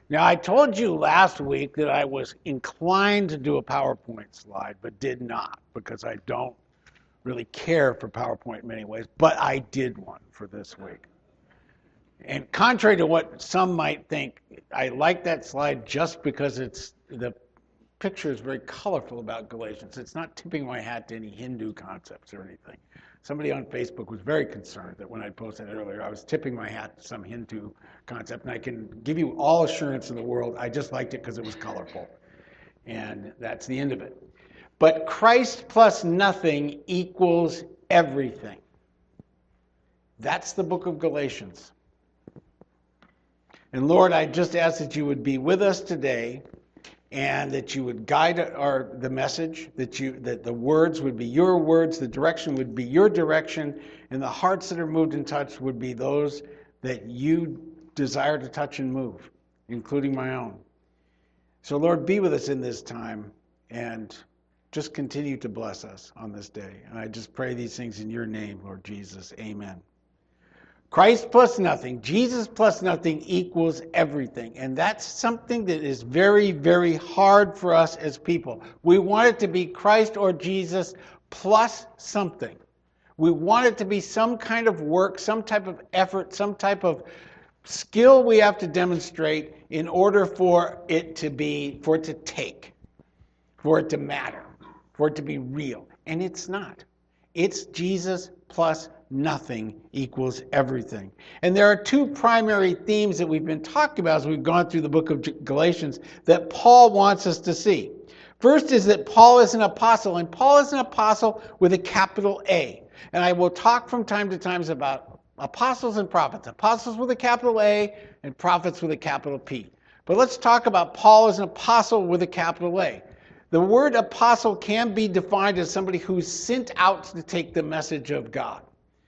Now, I told you last week that I was inclined to do a PowerPoint slide, but did not because I don't really care for PowerPoint in many ways, but I did one for this week. And contrary to what some might think, I like that slide just because the picture is very colorful about Galatians. It's not tipping my hat to any Hindu concepts or anything. Somebody on Facebook was very concerned that when I posted it earlier, I was tipping my hat to some Hindu concept. And I can give you all assurance in the world, I just liked it because it was colorful. And that's the end of it. But Christ plus nothing equals everything. That's the book of Galatians. And Lord, I just ask that you would be with us today and that you would guide the message, that the words would be your words, the direction would be your direction, and the hearts that are moved and touched would be those that you desire to touch and move, including my own. So Lord, be with us in this time and just continue to bless us on this day. And I just pray these things in your name, Lord Jesus. Amen. Christ plus nothing, Jesus plus nothing equals everything. And that's something that is very, very hard for us as people. We want it to be Christ or Jesus plus something. We want it to be some kind of work, some type of effort, some type of skill we have to demonstrate in order for it to take, for it to matter, for it to be real. And it's not. It's Jesus plus nothing equals everything. And there are two primary themes that we've been talking about as we've gone through the book of Galatians that Paul wants us to see. First is that Paul is an apostle, and Paul is an apostle with a capital A. And I will talk from time to time about apostles and prophets, apostles with a capital A and prophets with a capital P. But let's talk about Paul as an apostle with a capital A. The word apostle can be defined as somebody who's sent out to take the message of God.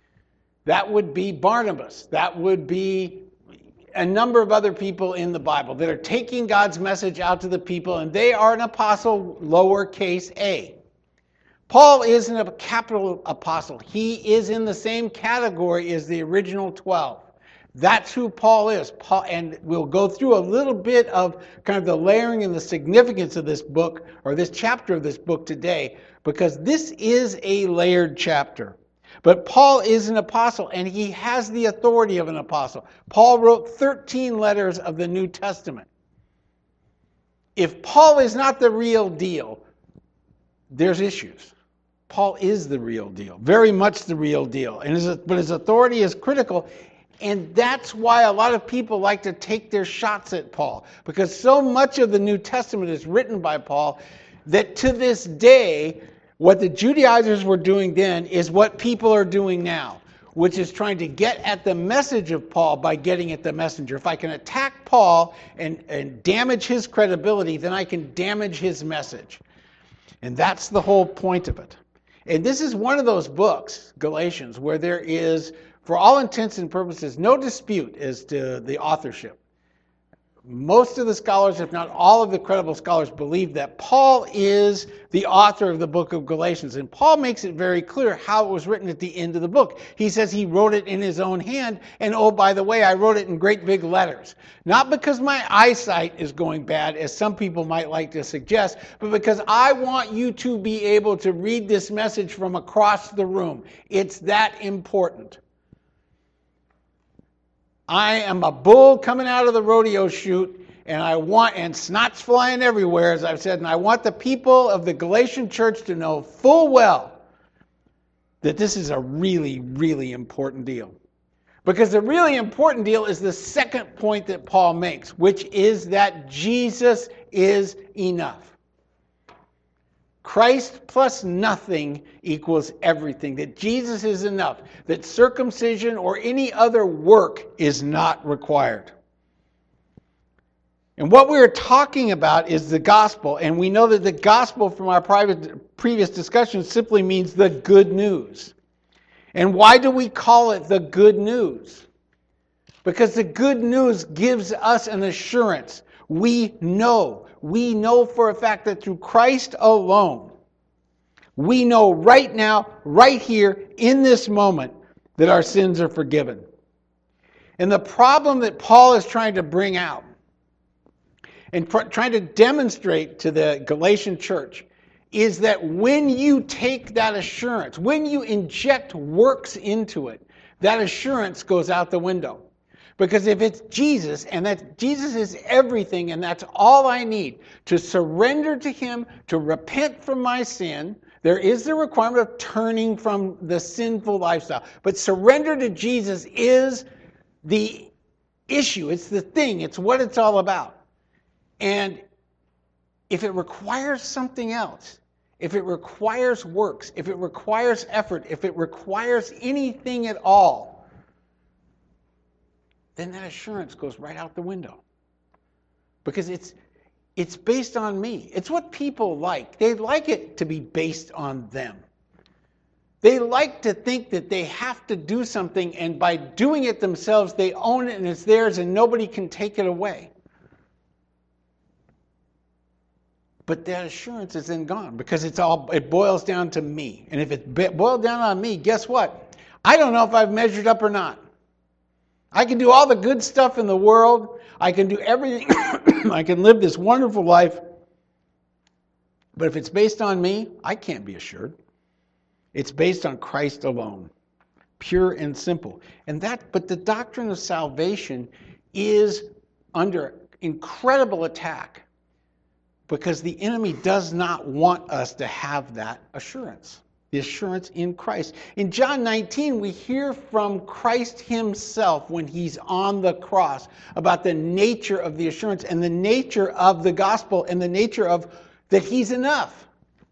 That would be Barnabas. That would be a number of other people in the Bible that are taking God's message out to the people, and they are an apostle, lowercase a. Paul isn't a capital apostle. He is in the same category as the original 12. That's who Paul is. Paul, and we'll go through a little bit of kind of the layering and the significance of this book, or this chapter of this book today, because this is a layered chapter. But Paul is an apostle, and he has the authority of an apostle. Paul wrote 13 letters of the New Testament. If Paul is not the real deal, there's issues. Paul is the real deal, very much the real deal. But his authority is critical, and that's why a lot of people like to take their shots at Paul, because so much of the New Testament is written by Paul that to this day, what the Judaizers were doing then is what people are doing now, which is trying to get at the message of Paul by getting at the messenger. If I can attack Paul and damage his credibility, then I can damage his message. And that's the whole point of it. And this is one of those books, Galatians, where there is, for all intents and purposes, no dispute as to the authorship. Most of the scholars, if not all of the credible scholars, believe that Paul is the author of the book of Galatians. And Paul makes it very clear how it was written at the end of the book. He says he wrote it in his own hand. And oh, by the way, I wrote it in great big letters. Not because my eyesight is going bad, as some people might like to suggest, but because I want you to be able to read this message from across the room. It's that important. I am a bull coming out of the rodeo chute, and snot's flying everywhere, as I've said, and I want the people of the Galatian church to know full well that this is a really, really important deal. Because the really important deal is the second point that Paul makes, which is that Jesus is enough. Christ plus nothing equals everything. That Jesus is enough. That circumcision or any other work is not required. And what we're talking about is the gospel. And we know that the gospel from our previous discussion simply means the good news. And why do we call it the good news? Because the good news gives us an assurance. We know for a fact that through Christ alone, we know right now, right here, in this moment, that our sins are forgiven. And the problem that Paul is trying to bring out and trying to demonstrate to the Galatian church is that when you take that assurance, when you inject works into it, that assurance goes out the window. Because if it's Jesus, and that Jesus is everything, and that's all I need to surrender to him, to repent from my sin, there is the requirement of turning from the sinful lifestyle. But surrender to Jesus is the issue. It's the thing. It's what it's all about. And if it requires something else, if it requires works, if it requires effort, if it requires anything at all, then that assurance goes right out the window. Because it's based on me. It's what people like. They like it to be based on them. They like to think that they have to do something, and by doing it themselves, they own it and it's theirs and nobody can take it away. But that assurance is then gone because it boils down to me. And if it boiled down on me, guess what? I don't know if I've measured up or not. I can do all the good stuff in the world. I can do everything. I can live this wonderful life. But if it's based on me, I can't be assured. It's based on Christ alone, pure and simple. But the doctrine of salvation is under incredible attack because the enemy does not want us to have that assurance. The assurance in Christ. In John 19, we hear from Christ himself when he's on the cross about the nature of the assurance and the nature of the gospel and the nature of that he's enough.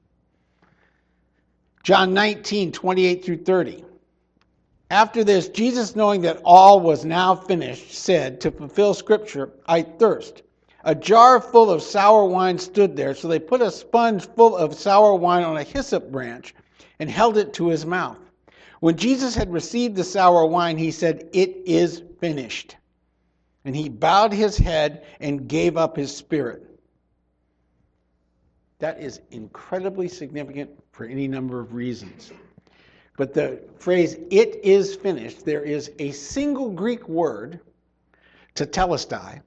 John 19, 28 through 30. After this, Jesus, knowing that all was now finished, said, to fulfill Scripture, I thirst. A jar full of sour wine stood there, so they put a sponge full of sour wine on a hyssop branch and held it to his mouth. When Jesus had received the sour wine, he said, it is finished. And he bowed his head and gave up his spirit. That is incredibly significant for any number of reasons. But the phrase, it is finished, there is a single Greek word, tetelestai,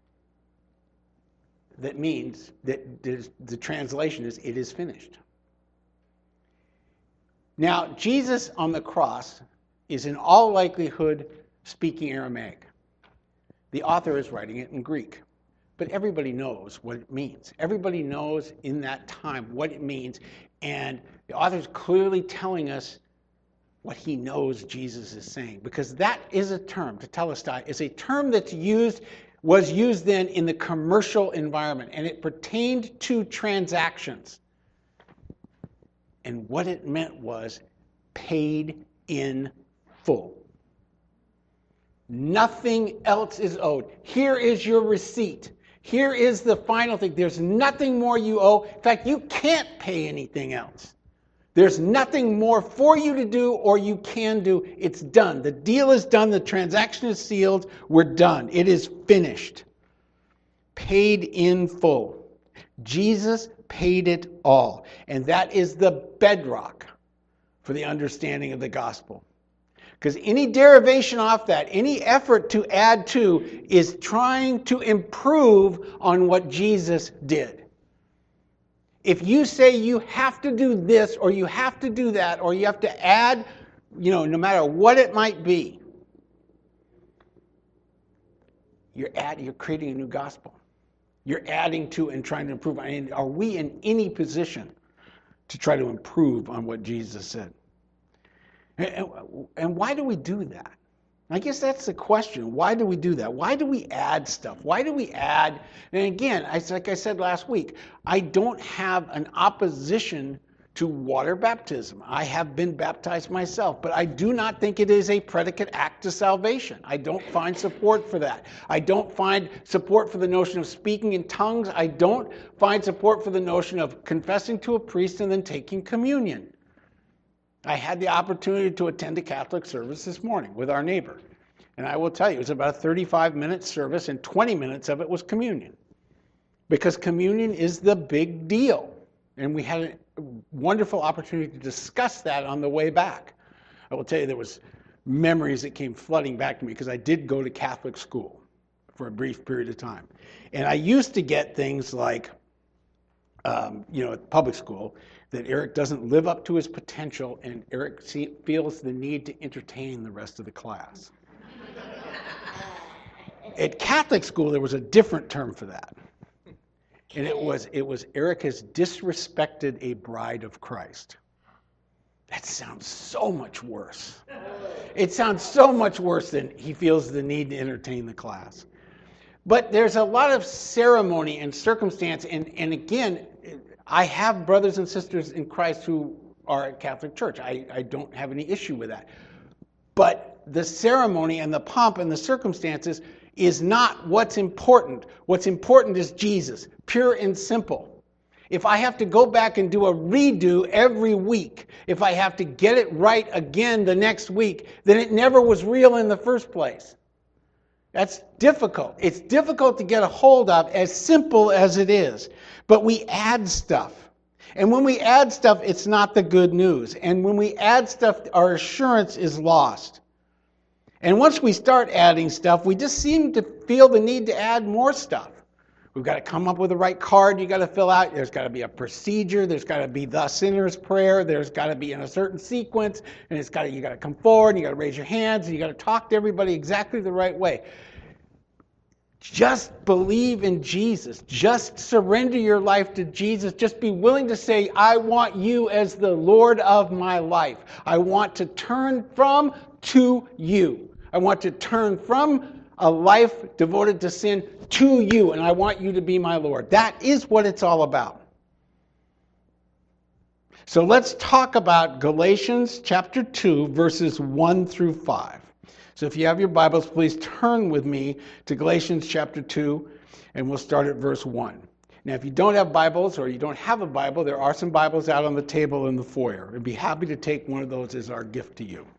that means that the translation is, it is finished. Now, Jesus on the cross is in all likelihood speaking Aramaic. The author is writing it in Greek. But everybody knows what it means. Everybody knows in that time what it means. And the author is clearly telling us what he knows Jesus is saying. Because that is a term, tetelestai, is a term that's was used then in the commercial environment. And it pertained to transactions. And what it meant was paid in full. Nothing else is owed. Here is your receipt. Here is the final thing. There's nothing more you owe. In fact, you can't pay anything else. There's nothing more for you to do or you can do. It's done. The deal is done. The transaction is sealed. We're done. It is finished. Paid in full. Jesus paid it all. And that is the bedrock for the understanding of the gospel. Because any derivation off that, any effort to add to, is trying to improve on what Jesus did. If you say you have to do this, or you have to do that, or you have to add, no matter what it might be, you're creating a new gospel. You're adding to and trying to improve. And are we in any position to try to improve on what Jesus said? And why do we do that? I guess that's the question. Why do we do that? Why do we add stuff? Why do we add? And again, like I said last week, I don't have an opposition to water baptism. I have been baptized myself, but I do not think it is a predicate act to salvation. I don't find support for that. I don't find support for the notion of speaking in tongues. I don't find support for the notion of confessing to a priest and then taking communion. I had the opportunity to attend a Catholic service this morning with our neighbor. And I will tell you, it was about a 35-minute service, and 20 minutes of it was communion. Because communion is the big deal. And we had a wonderful opportunity to discuss that on the way back. I will tell you, there was memories that came flooding back to me because I did go to Catholic school for a brief period of time. And I used to get things like, at public school, that Eric doesn't live up to his potential and Eric feels the need to entertain the rest of the class. At Catholic school, there was a different term for that. And it was Eric has disrespected a bride of Christ. That sounds so much worse. It sounds so much worse than he feels the need to entertain the class. But there's a lot of ceremony and circumstance, and again, I have brothers and sisters in Christ who are at Catholic Church. I don't have any issue with that. But the ceremony and the pomp and the circumstances is not what's important. What's important is Jesus, pure and simple. If I have to go back and do a redo every week, if I have to get it right again the next week, then it never was real in the first place. That's difficult. It's difficult to get a hold of, as simple as it is. But we add stuff. And when we add stuff, it's not the good news. And when we add stuff, our assurance is lost. And once we start adding stuff, we just seem to feel the need to add more stuff. We've got to come up with the right card you got to fill out. There's got to be a procedure. There's got to be the sinner's prayer. There's got to be in a certain sequence. And you got to come forward, and you got to raise your hands, and you got to talk to everybody exactly the right way. Just believe in Jesus. Just surrender your life to Jesus. Just be willing to say, I want you as the Lord of my life. I want to turn from to you. I want to turn from a life devoted to sin to you, and I want you to be my Lord. That is what it's all about. So let's talk about Galatians chapter 2, verses 1 through 5. So if you have your Bibles, please turn with me to Galatians chapter 2, and we'll start at verse 1. Now, if you don't have Bibles or you don't have a Bible, there are some Bibles out on the table in the foyer. I'd be happy to take one of those as our gift to you.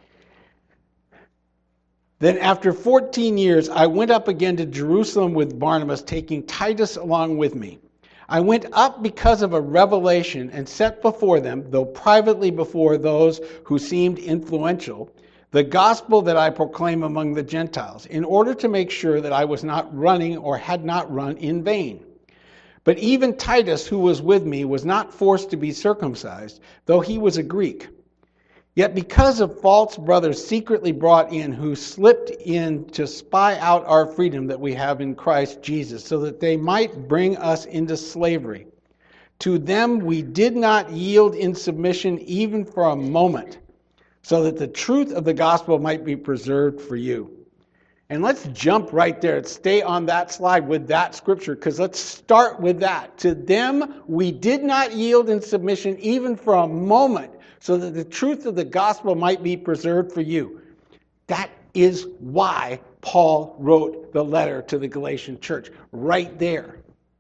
Then after 14 years, I went up again to Jerusalem with Barnabas, taking Titus along with me. I went up because of a revelation and set before them, though privately before those who seemed influential, the gospel that I proclaim among the Gentiles, in order to make sure that I was not running or had not run in vain. But even Titus, who was with me, was not forced to be circumcised, though he was a Greek. Yet because of false brothers secretly brought in, who slipped in to spy out our freedom that we have in Christ Jesus, so that they might bring us into slavery. To them we did not yield in submission even for a moment, so that the truth of the gospel might be preserved for you. And let's jump right there. Let's stay on that slide with that scripture, because let's start with that. To them we did not yield in submission even for a moment, so that the truth of the gospel might be preserved for you. That is why Paul wrote the letter to the Galatian church, right there.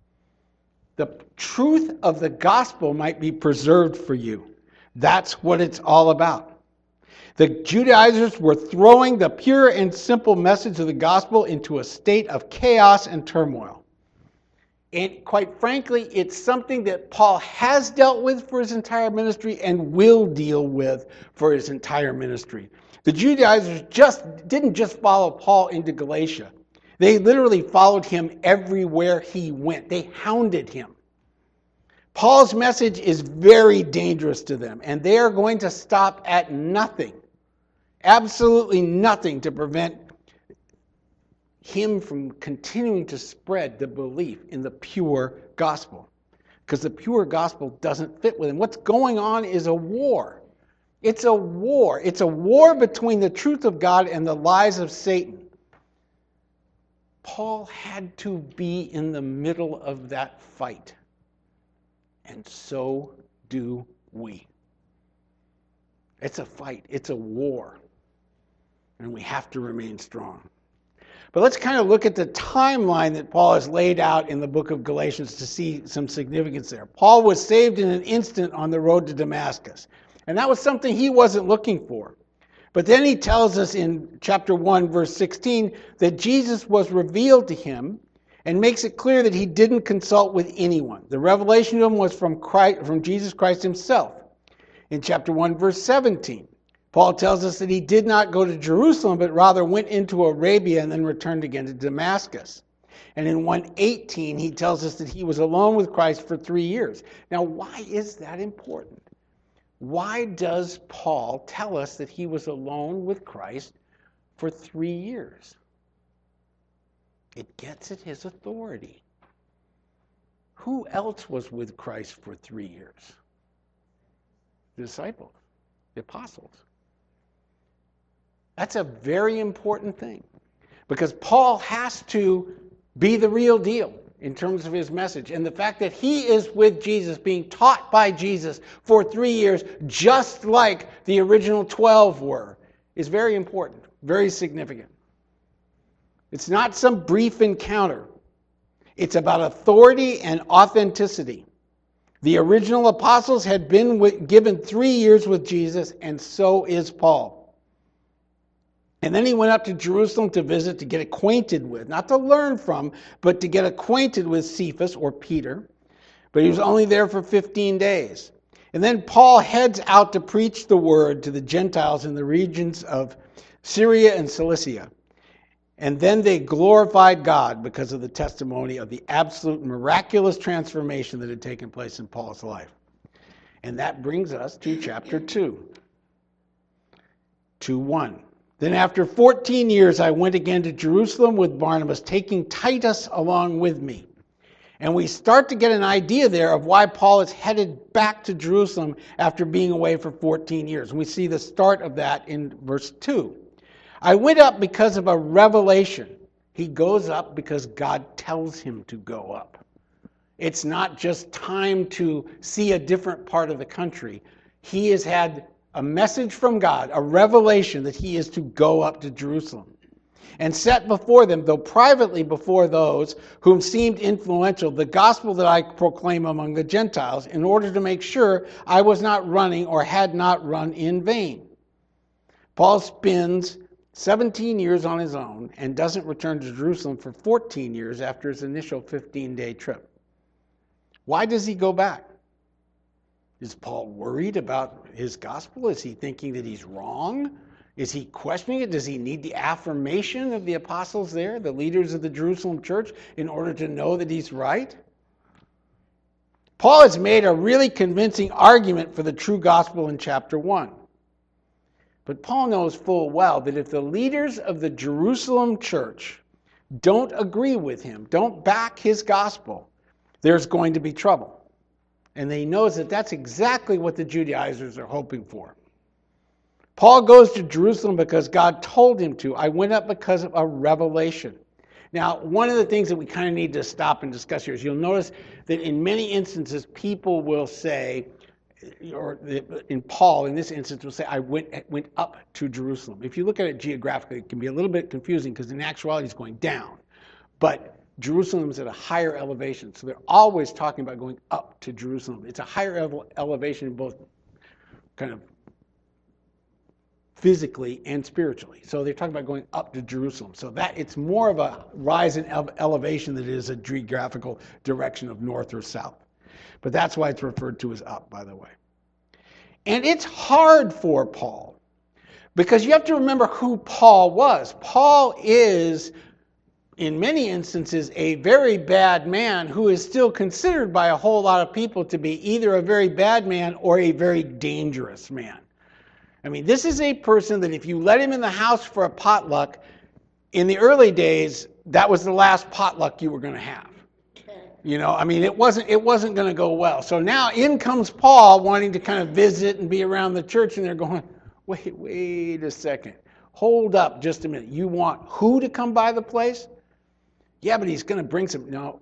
The truth of the gospel might be preserved for you. That's what it's all about. The Judaizers were throwing the pure and simple message of the gospel into a state of chaos and turmoil. And quite frankly, it's something that Paul has dealt with for his entire ministry and will deal with for his entire ministry. The Judaizers didn't just follow Paul into Galatia. They literally followed him everywhere he went. They hounded him. Paul's message is very dangerous to them, and they are going to stop at nothing, absolutely nothing, to prevent him from continuing to spread the belief in the pure gospel. Because the pure gospel doesn't fit with him. What's going on is a war. It's a war. It's a war between the truth of God and the lies of Satan. Paul had to be in the middle of that fight. And so do we. It's a fight. It's a war. And we have to remain strong. But let's kind of look at the timeline that Paul has laid out in the book of Galatians to see some significance there. Paul was saved in an instant on the road to Damascus. And that was something he wasn't looking for. But then he tells us in chapter 1, verse 16, that Jesus was revealed to him and makes it clear that he didn't consult with anyone. The revelation to him was from Jesus Christ himself. In chapter 1, verse 17, Paul tells us that he did not go to Jerusalem, but rather went into Arabia and then returned again to Damascus. And in 1:18, he tells us that he was alone with Christ for 3 years. Now, why is that important? Why does Paul tell us that he was alone with Christ for 3 years? It gets at his authority. Who else was with Christ for 3 years? The disciples, the apostles. That's a very important thing, because Paul has to be the real deal in terms of his message. And the fact that he is with Jesus, being taught by Jesus for 3 years, just like the original 12 were, is very important, very significant. It's not some brief encounter. It's about authority and authenticity. The original apostles had been given 3 years with Jesus, and so is Paul. And then he went up to Jerusalem to visit, to get acquainted with, not to learn from, but to get acquainted with Cephas, or Peter. But he was only there for 15 days. And then Paul heads out to preach the word to the Gentiles in the regions of Syria and Cilicia. And then they glorified God because of the testimony of the absolute miraculous transformation that had taken place in Paul's life. And that brings us to chapter 2. 2:1. Then after 14 years, I went again to Jerusalem with Barnabas, taking Titus along with me. And we start to get an idea there of why Paul is headed back to Jerusalem after being away for 14 years. And we see the start of that in verse 2. I went up because of a revelation. He goes up because God tells him to go up. It's not just time to see a different part of the country. He has had a message from God, a revelation that he is to go up to Jerusalem and set before them, though privately before those whom seemed influential, the gospel that I proclaim among the Gentiles, in order to make sure I was not running or had not run in vain. Paul spends 17 years on his own and doesn't return to Jerusalem for 14 years after his initial 15-day trip. Why does he go back? Is Paul worried about his gospel? Is he thinking that he's wrong? Is he questioning it? Does he need the affirmation of the apostles there, the leaders of the Jerusalem church, in order to know that he's right? Paul has made a really convincing argument for the true gospel in chapter 1. But Paul knows full well that if the leaders of the Jerusalem church don't agree with him, don't back his gospel, there's going to be trouble. And he knows that that's exactly what the Judaizers are hoping for. Paul goes to Jerusalem because God told him to. I went up because of a revelation. Now, one of the things that we kind of need to stop and discuss here is you'll notice that in many instances people will say, or in Paul, in this instance, will say, I went up to Jerusalem. If you look at it geographically, it can be a little bit confusing because in actuality it's going down. But Jerusalem is at a higher elevation, so they're always talking about going up to Jerusalem. It's a higher elevation in both kind of physically and spiritually. So they're talking about going up to Jerusalem. So that it's more of a rise in elevation than it is a geographical direction of north or south. But that's why it's referred to as up, by the way. And it's hard for Paul because you have to remember who Paul was. Paul is, in many instances, a very bad man who is still considered by a whole lot of people to be either a very bad man or a very dangerous man. I mean, this is a person that if you let him in the house for a potluck, in the early days, that was the last potluck you were going to have. You know, I mean, it wasn't going to go well. So now in comes Paul wanting to kind of visit and be around the church, and they're going, wait a second. Hold up just a minute. You want who to come by the place? Yeah, but he's going to bring some, no.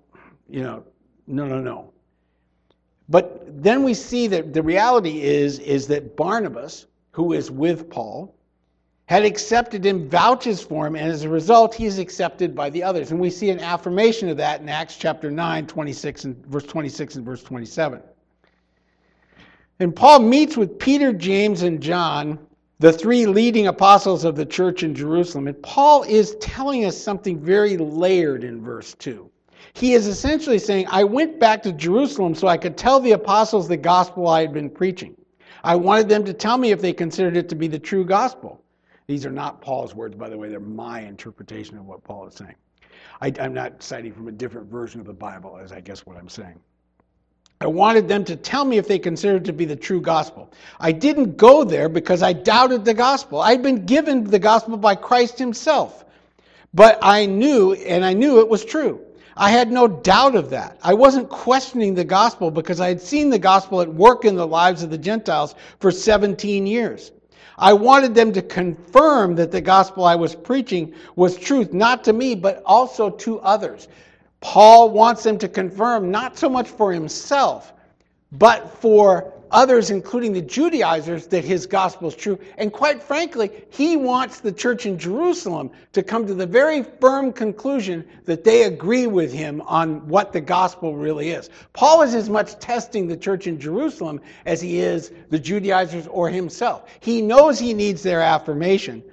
But then we see that the reality is that Barnabas, who is with Paul, had accepted him, vouches for him, and as a result, he is accepted by the others. And we see an affirmation of that in Acts chapter 9, verse 26 and verse 27. And Paul meets with Peter, James, and John, the three leading apostles of the church in Jerusalem. And Paul is telling us something very layered in verse 2. He is essentially saying, I went back to Jerusalem so I could tell the apostles the gospel I had been preaching. I wanted them to tell me if they considered it to be the true gospel. These are not Paul's words, by the way. They're my interpretation of what Paul is saying. I'm not citing from a different version of the Bible, as I guess what I'm saying. I wanted them to tell me if they considered it to be the true gospel. I didn't go there because I doubted the gospel. I'd been given the gospel by Christ himself. But I knew it was true. I had no doubt of that. I wasn't questioning the gospel because I had seen the gospel at work in the lives of the Gentiles for 17 years. I wanted them to confirm that the gospel I was preaching was truth, not to me, but also to others. Paul wants them to confirm, not so much for himself, but for others, including the Judaizers, that his gospel is true. And quite frankly, he wants the church in Jerusalem to come to the very firm conclusion that they agree with him on what the gospel really is. Paul is as much testing the church in Jerusalem as he is the Judaizers or himself. He knows he needs their affirmation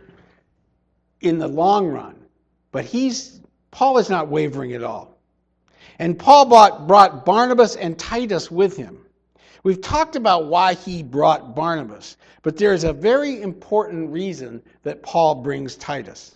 in the long run, but Paul is not wavering at all. And Paul brought Barnabas and Titus with him. We've talked about why he brought Barnabas, but there is a very important reason that Paul brings Titus.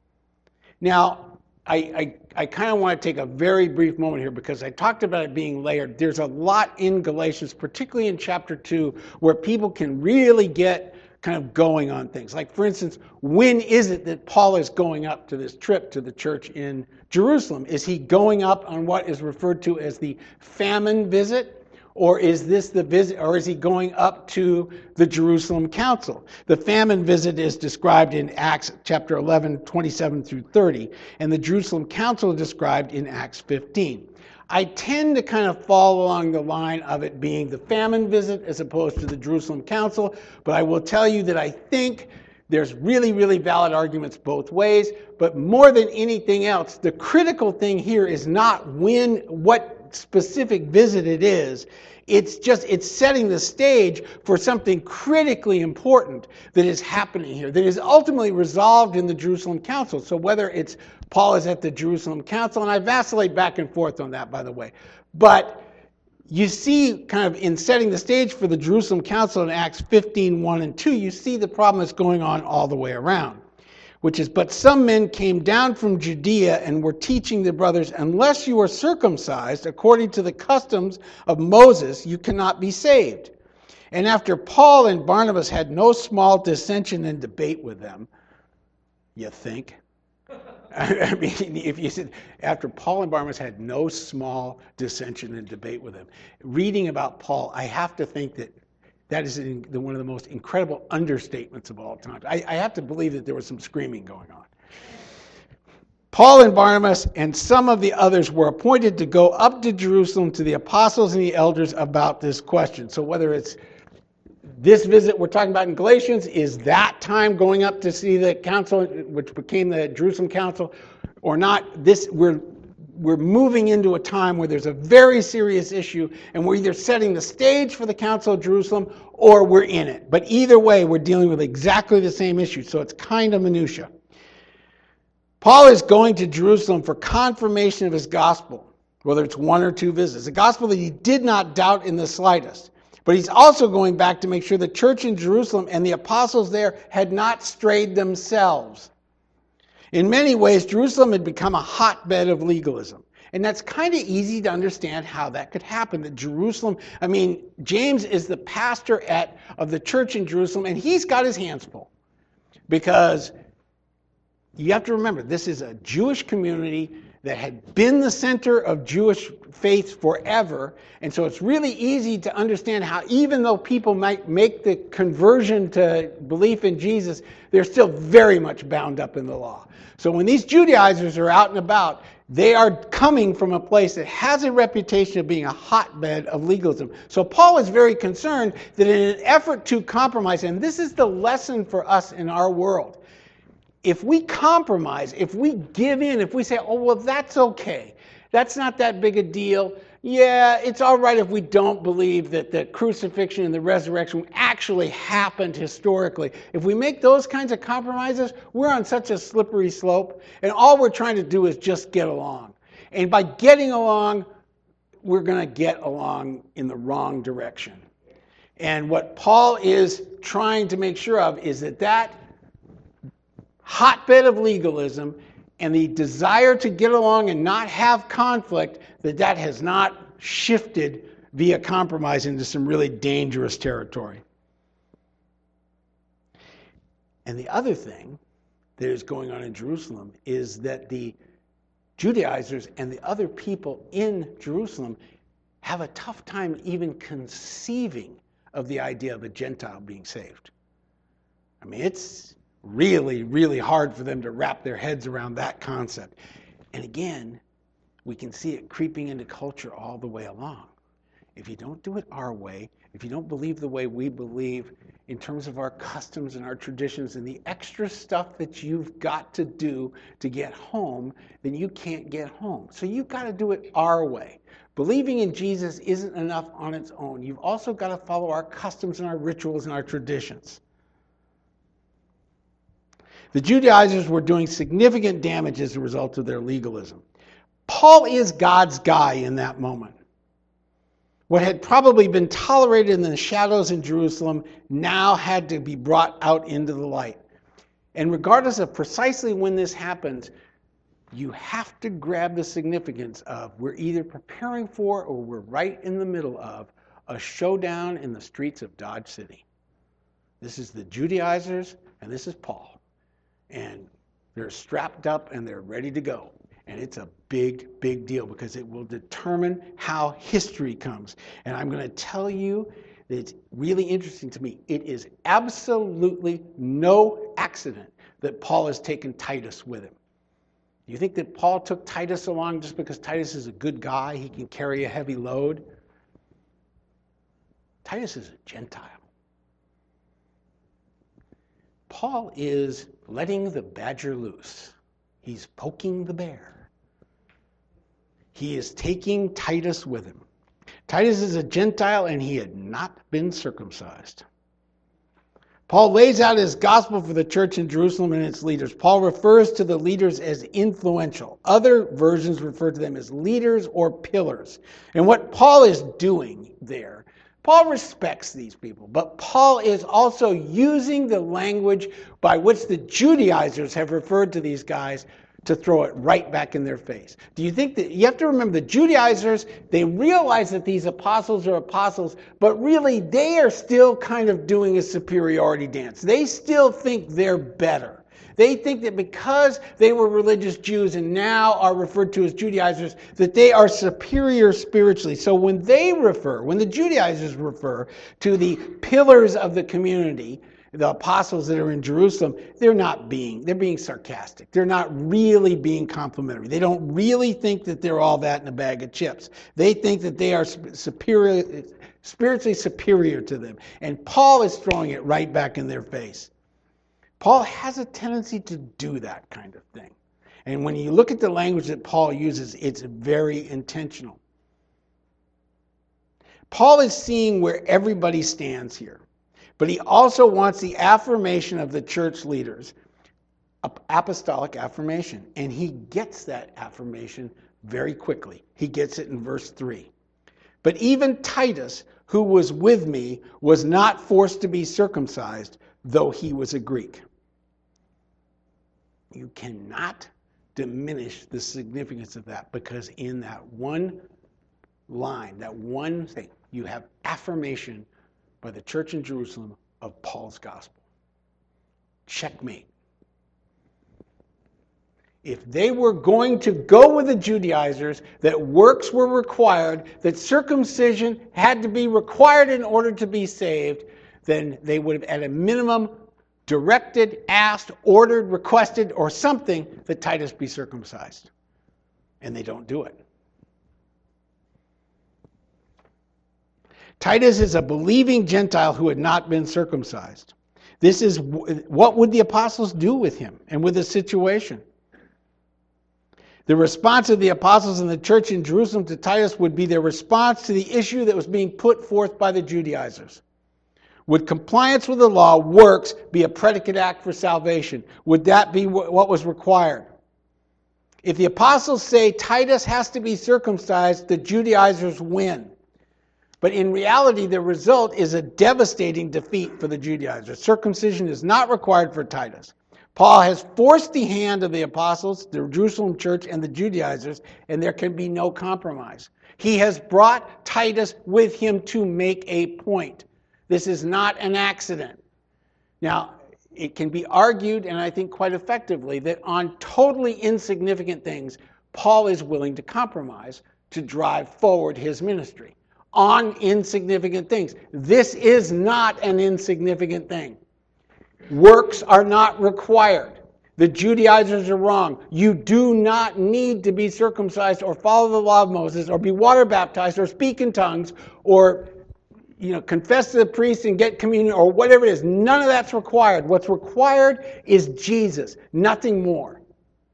Now, I kind of want to take a very brief moment here because I talked about it being layered. There's a lot in Galatians, particularly in chapter 2, where people can really get kind of going on things. Like, for instance, when is it that Paul is going up to this trip to the church in Jerusalem? Is he going up on what is referred to as the famine visit? Or is this the visit, or is he going up to the Jerusalem Council? The famine visit is described in Acts chapter 11, 27 through 30, and the Jerusalem Council is described in Acts 15. I tend to kind of fall along the line of it being the famine visit as opposed to the Jerusalem Council, but I will tell you that I think there's really, really valid arguments both ways, but more than anything else, the critical thing here is not what specific visit it is. It's setting the stage for something critically important that is happening here, that is ultimately resolved in the Jerusalem Council. So whether it's Paul is at the Jerusalem Council, and I vacillate back and forth on that, by the way, but you see kind of in setting the stage for the Jerusalem Council in Acts 15, 1 and 2, you see the problem that's going on all the way around, which is, but some men came down from Judea and were teaching the brothers, unless you are circumcised according to the customs of Moses, you cannot be saved. And after Paul and Barnabas had no small dissension and debate with them, you think? I mean, if you said, after Paul and Barnabas had no small dissension and debate with them, reading about Paul, I have to think that is one of the most incredible understatements of all time. I have to believe that there was some screaming going on. Paul and Barnabas and some of the others were appointed to go up to Jerusalem to the apostles and the elders about this question. So whether it's this visit we're talking about in Galatians, is that time going up to see the council, which became the Jerusalem Council, or not, we're moving into a time where there's a very serious issue, and we're either setting the stage for the Council of Jerusalem or we're in it. But either way, we're dealing with exactly the same issue, so it's kind of minutia. Paul is going to Jerusalem for confirmation of his gospel, whether it's one or two visits, a gospel that he did not doubt in the slightest. But he's also going back to make sure the church in Jerusalem and the apostles there had not strayed themselves. In many ways, Jerusalem had become a hotbed of legalism. And that's kind of easy to understand how that could happen. That Jerusalem, James is the pastor of the church in Jerusalem, and he's got his hands full. Because you have to remember, this is a Jewish community that had been the center of Jewish faith forever. And so it's really easy to understand how, even though people might make the conversion to belief in Jesus, they're still very much bound up in the law. So when these Judaizers are out and about, they are coming from a place that has a reputation of being a hotbed of legalism. So Paul is very concerned that in an effort to compromise, and this is the lesson for us in our world, if we compromise, if we give in, if we say, oh, well, that's okay, that's not that big a deal, yeah, it's all right if we don't believe that the crucifixion and the resurrection actually happened historically. If we make those kinds of compromises, we're on such a slippery slope, and all we're trying to do is just get along. And by getting along, we're going to get along in the wrong direction. And what Paul is trying to make sure of is that hotbed of legalism and the desire to get along and not have conflict, that has not shifted via compromise into some really dangerous territory. And the other thing that is going on in Jerusalem is that the Judaizers and the other people in Jerusalem have a tough time even conceiving of the idea of a Gentile being saved. I mean, it's really, really hard for them to wrap their heads around that concept. And again, we can see it creeping into culture all the way along. If you don't do it our way, if you don't believe the way we believe in terms of our customs and our traditions and the extra stuff that you've got to do to get home, then you can't get home. So you've got to do it our way. Believing in Jesus isn't enough on its own. You've also got to follow our customs and our rituals and our traditions. The Judaizers were doing significant damage as a result of their legalism. Paul is God's guy in that moment. What had probably been tolerated in the shadows in Jerusalem now had to be brought out into the light. And regardless of precisely when this happens, you have to grab the significance of we're either preparing for or we're right in the middle of a showdown in the streets of Dodge City. This is the Judaizers and this is Paul. And they're strapped up and they're ready to go. And it's a big, big deal because it will determine how history comes. And I'm going to tell you that it's really interesting to me. It is absolutely no accident that Paul has taken Titus with him. You think that Paul took Titus along just because Titus is a good guy, he can carry a heavy load? Titus is a Gentile. Paul is letting the badger loose. He's poking the bear. He is taking Titus with him. Titus is a Gentile and he had not been circumcised. Paul lays out his gospel for the church in Jerusalem and its leaders. Paul refers to the leaders as influential. Other versions refer to them as leaders or pillars. And what Paul is doing there, Paul respects these people, but Paul is also using the language by which the Judaizers have referred to these guys to throw it right back in their face. Do you think that, you have to remember the Judaizers, they realize that these apostles are apostles, but really they are still kind of doing a superiority dance. They still think they're better. They think that because they were religious Jews and now are referred to as Judaizers, that they are superior spiritually. So when the Judaizers refer to the pillars of the community, the apostles that are in Jerusalem, they're being sarcastic. They're not really being complimentary. They don't really think that they're all that in a bag of chips. They think that they are spiritually superior to them. And Paul is throwing it right back in their face. Paul has a tendency to do that kind of thing. And when you look at the language that Paul uses, it's very intentional. Paul is seeing where everybody stands here. But he also wants the affirmation of the church leaders, apostolic affirmation. And he gets that affirmation very quickly. He gets it in verse 3. But even Titus, who was with me, was not forced to be circumcised, though he was a Greek. You cannot diminish the significance of that, because in that one line, that one thing, you have affirmation by the church in Jerusalem of Paul's gospel. Checkmate. If they were going to go with the Judaizers, that works were required, that circumcision had to be required in order to be saved, then they would have at a minimum directed, asked, ordered, requested, or something that Titus be circumcised. And they don't do it. Titus is a believing Gentile who had not been circumcised. This is what would the apostles do with him and with the situation? The response of the apostles in the church in Jerusalem to Titus would be their response to the issue that was being put forth by the Judaizers. Would compliance with the law, works, be a predicate act for salvation? Would that be what was required? If the apostles say Titus has to be circumcised, the Judaizers win. But in reality, the result is a devastating defeat for the Judaizers. Circumcision is not required for Titus. Paul has forced the hand of the apostles, the Jerusalem church, and the Judaizers, and there can be no compromise. He has brought Titus with him to make a point. This is not an accident. Now, it can be argued, and I think quite effectively, that on totally insignificant things, Paul is willing to compromise to drive forward his ministry. On insignificant things. This is not an insignificant thing. Works are not required. The Judaizers are wrong. You do not need to be circumcised or follow the law of Moses or be water baptized or speak in tongues or confess to the priest and get communion or whatever it is. None of that's required. What's required is Jesus, nothing more.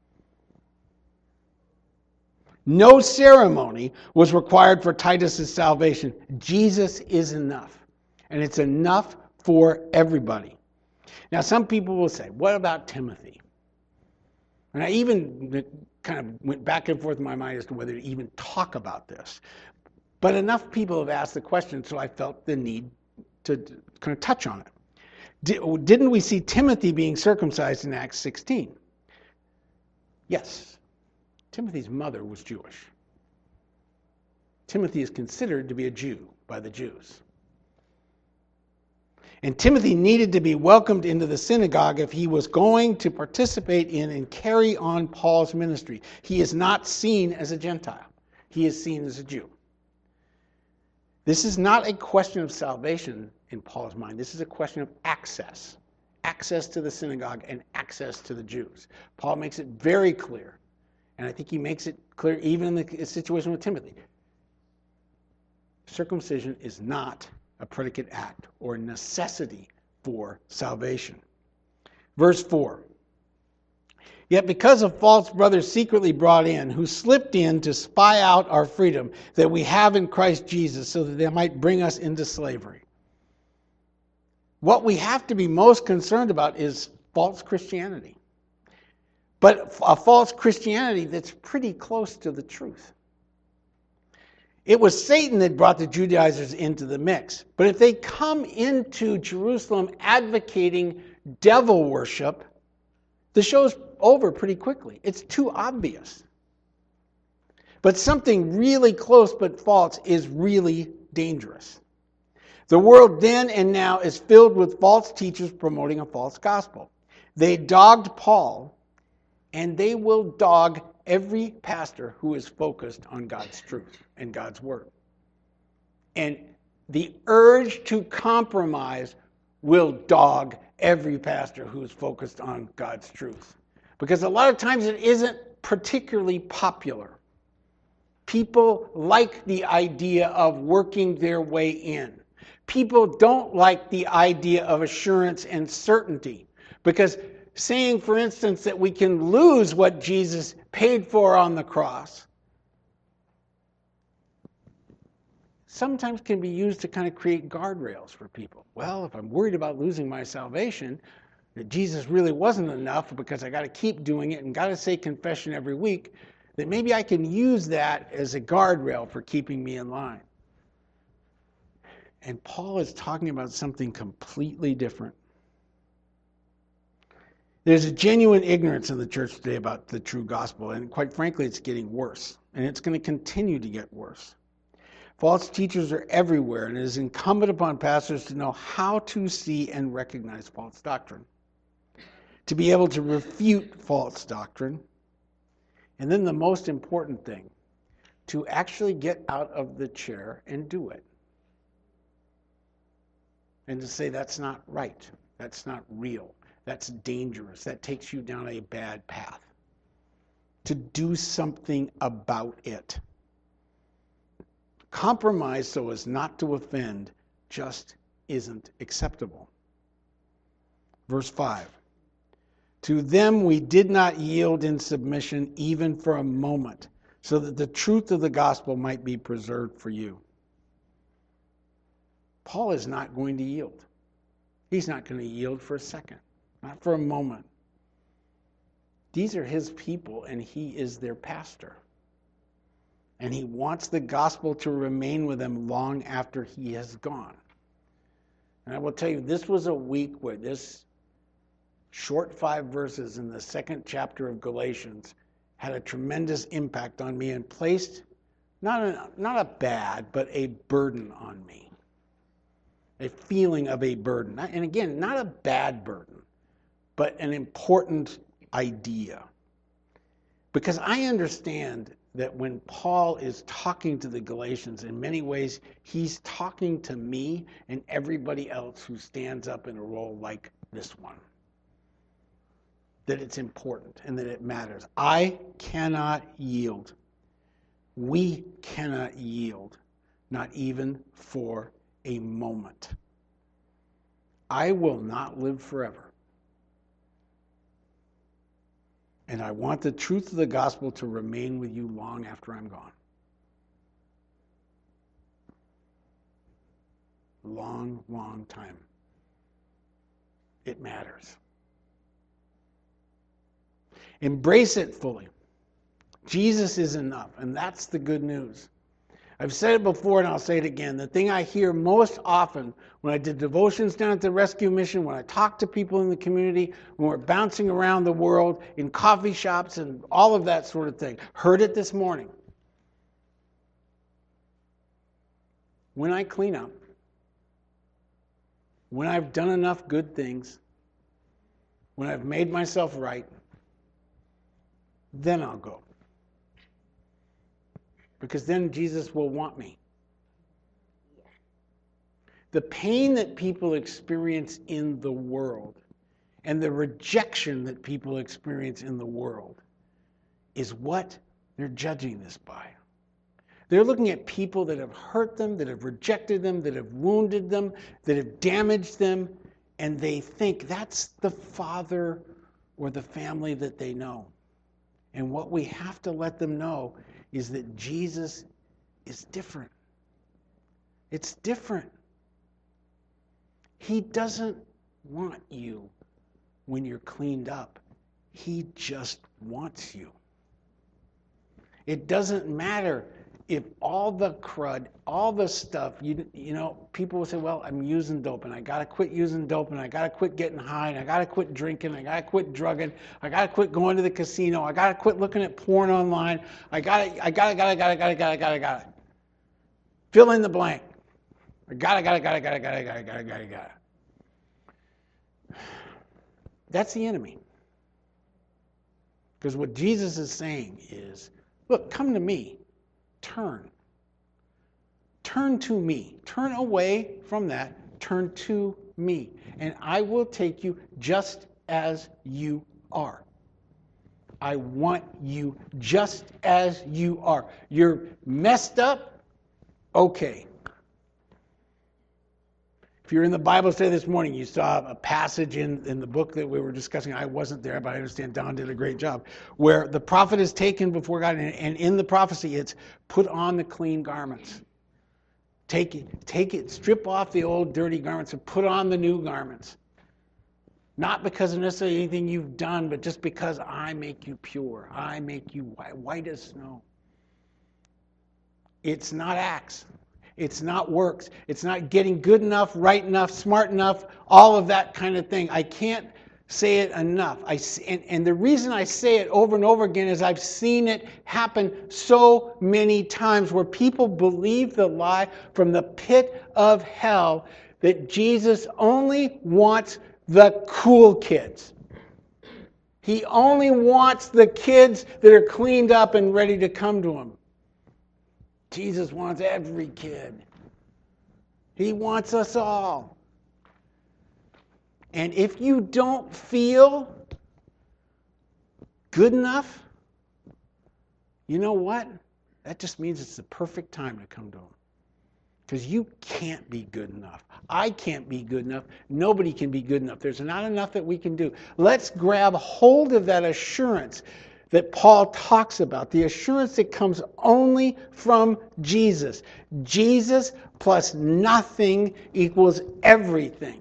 No ceremony was required for Titus's salvation. Jesus is enough. And it's enough for everybody. Now, some people will say, what about Timothy? And I even kind of went back and forth in my mind as to whether to even talk about this. But enough people have asked the question, so I felt the need to kind of touch on it. Didn't we see Timothy being circumcised in Acts 16? Yes. Timothy's mother was Jewish. Timothy is considered to be a Jew by the Jews. And Timothy needed to be welcomed into the synagogue if he was going to participate in and carry on Paul's ministry. He is not seen as a Gentile. He is seen as a Jew. This is not a question of salvation in Paul's mind. This is a question of access. Access to the synagogue and access to the Jews. Paul makes it very clear. And I think he makes it clear even in the situation with Timothy. Circumcision is not a predicate act or necessity for salvation. Verse 4. Yet because of false brothers secretly brought in, who slipped in to spy out our freedom that we have in Christ Jesus, so that they might bring us into slavery. What we have to be most concerned about is false Christianity. But a false Christianity that's pretty close to the truth. It was Satan that brought the Judaizers into the mix. But if they come into Jerusalem advocating devil worship, the show's over pretty quickly. It's too obvious. But something really close but false is really dangerous. The world then and now is filled with false teachers promoting a false gospel. They dogged Paul, and they will dog every pastor who is focused on God's truth and God's word. And the urge to compromise will dog every pastor who is focused on God's truth. Because a lot of times it isn't particularly popular. People like the idea of working their way in. People don't like the idea of assurance and certainty. Because saying, for instance, that we can lose what Jesus paid for on the cross sometimes can be used to kind of create guardrails for people. Well, if I'm worried about losing my salvation, that Jesus really wasn't enough because I got to keep doing it and got to say confession every week, that maybe I can use that as a guardrail for keeping me in line. And Paul is talking about something completely different. There's a genuine ignorance in the church today about the true gospel, and quite frankly, it's getting worse, and it's going to continue to get worse. False teachers are everywhere, and it is incumbent upon pastors to know how to see and recognize false doctrine, to be able to refute false doctrine, and then the most important thing, to actually get out of the chair and do it. And to say that's not right, that's not real. That's dangerous. That takes you down a bad path. To do something about it. Compromise so as not to offend just isn't acceptable. Verse 5. To them we did not yield in submission even for a moment, so that the truth of the gospel might be preserved for you. Paul is not going to yield. He's not going to yield for a second. Not for a moment. These are his people, and he is their pastor. And he wants the gospel to remain with them long after he has gone. And I will tell you, this was a week where this short 5 verses in the 2nd chapter of Galatians had a tremendous impact on me and placed not a bad, but a burden on me. A feeling of a burden. And again, not a bad burden, but an important idea. Because I understand that when Paul is talking to the Galatians, in many ways, he's talking to me and everybody else who stands up in a role like this one. That it's important and that it matters. I cannot yield. We cannot yield, not even for a moment. I will not live forever. And I want the truth of the gospel to remain with you long after I'm gone. Long, long time. It matters. Embrace it fully. Jesus is enough, and that's the good news. I've said it before and I'll say it again. The thing I hear most often when I did devotions down at the rescue mission, when I talk to people in the community, when we're bouncing around the world in coffee shops and all of that sort of thing. Heard it this morning. When I clean up, when I've done enough good things, when I've made myself right, then I'll go. Because then Jesus will want me. The pain that people experience in the world and the rejection that people experience in the world is what they're judging this by. They're looking at people that have hurt them, that have rejected them, that have wounded them, that have damaged them, and they think that's the father or the family that they know. And what we have to let them know is that Jesus is different. It's different. He doesn't want you when you're cleaned up. He just wants you. It doesn't matter if all the crud, all the stuff, you know, people will say, well, I'm using dope and I got to quit using dope and I got to quit getting high and I got to quit drinking, I got to quit drugging, I got to quit going to the casino, I got to quit looking at porn online, I got to. Fill in the blank. I got to. That's the enemy. Because what Jesus is saying is, look, come to me. Turn. Turn to me. Turn away from that. Turn to me. And I will take you just as you are. I want you just as you are. You're messed up? Okay. If you're in the Bible study this morning, you saw a passage in the book that we were discussing. I wasn't there, but I understand Don did a great job, where the prophet is taken before God, and in the prophecy, it's put on the clean garments. Take it, strip off the old dirty garments and put on the new garments. Not because of necessarily anything you've done, but just because I make you pure. I make you white as snow. It's not acts. It's not works. It's not getting good enough, right enough, smart enough, all of that kind of thing. I can't say it enough. And the reason I say it over and over again is I've seen it happen so many times where people believe the lie from the pit of hell that Jesus only wants the cool kids. He only wants the kids that are cleaned up and ready to come to him. Jesus wants every kid. He wants us all. And if you don't feel good enough, you know what? That just means it's the perfect time to come to him. Because you can't be good enough. I can't be good enough. Nobody can be good enough. There's not enough that we can do. Let's grab hold of that assurance that Paul talks about, the assurance that comes only from Jesus. Jesus plus nothing equals everything.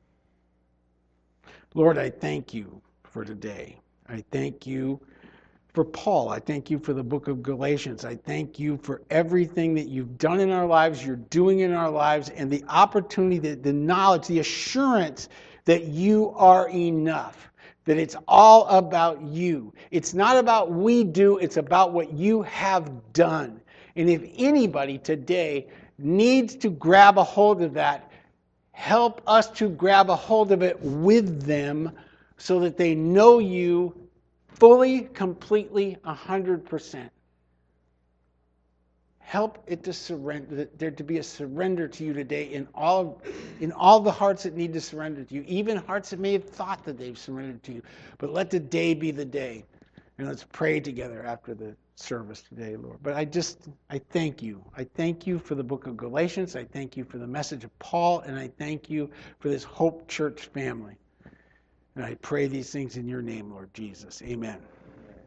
Lord, I thank you for today. I thank you for Paul. I thank you for the book of Galatians. I thank you for everything that you've done in our lives, you're doing in our lives, and the opportunity, the knowledge, the assurance that you are enough, that it's all about you. It's not about we do, it's about what you have done. And if anybody today needs to grab a hold of that, help us to grab a hold of it with them so that they know you fully, completely, 100%. Help it to surrender, there to be a surrender to you today in all the hearts that need to surrender to you, even hearts that may have thought that they've surrendered to you. But let today be the day. And let's pray together after the service today, Lord. But I thank you. I thank you for the book of Galatians. I thank you for the message of Paul. And I thank you for this Hope Church family. And I pray these things in your name, Lord Jesus. Amen.